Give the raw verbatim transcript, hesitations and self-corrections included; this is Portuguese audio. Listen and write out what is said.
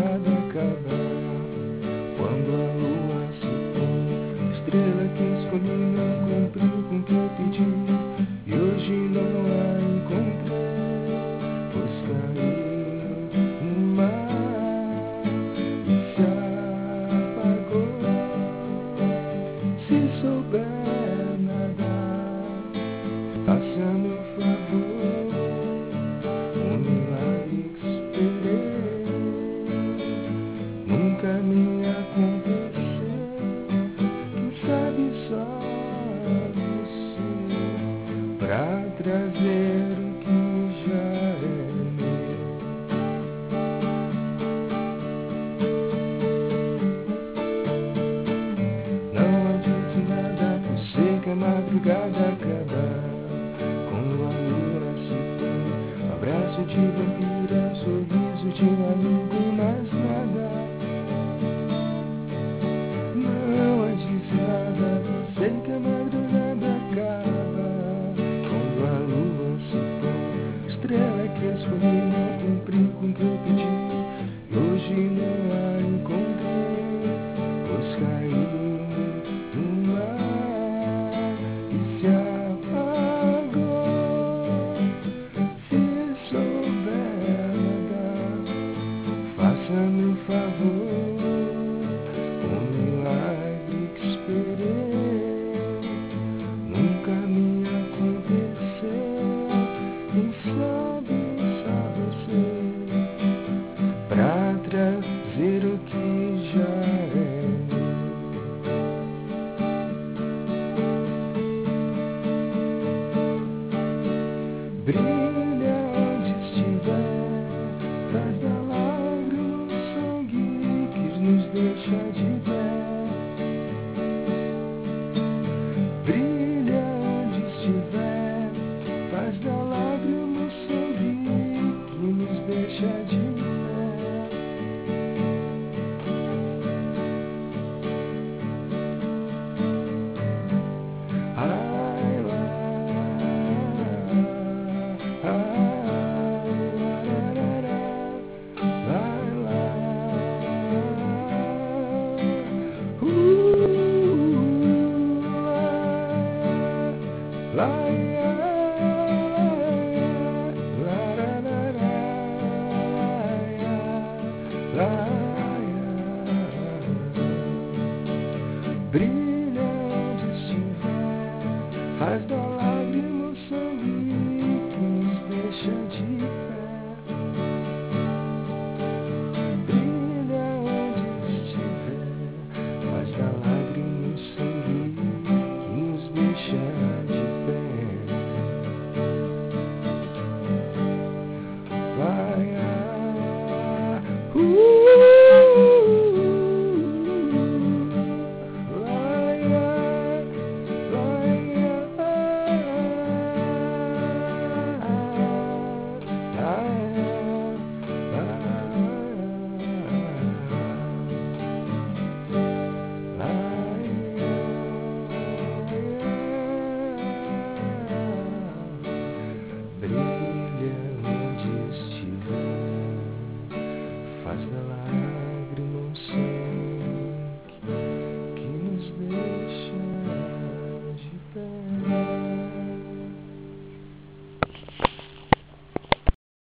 madrugada acabar, quando a lua se põe, estrela que escolhi não cumpriu com o que eu pedi, e hoje não a encontrei, pois caiu no mar e se apagou. Se souber nadar, faça-me um favor, um milagre que esperei nunca me aconteceu. Quem sabe só você pra trazer o que já é meu. Não adianta nada, eu sei que a madrugada acabar, quando a lua se põe, um abraço de vampira, um sorriso de amigo, mais nada. Não adianta nada, eu sei que a madrugada acaba, quando a lua se põe, estrela que escolhi não cumpriu com o que eu pedi, e hoje não a encontrei, pois caiu no mar e se apagou. Se souber nadar, faça-me um favor, um milagre que esperei nunca me aconteceu. Quem sabe só você pra trazer o que já é meu. Brilha onde estiver, traz da lágrima o sangue que nos deixa de pé. Brilha onde estiver, faz da lágrima o sangue que nos deixa de pé. Ai, lá, ai, lararara, lai, lá, uh, lai, lararara, lai, brilha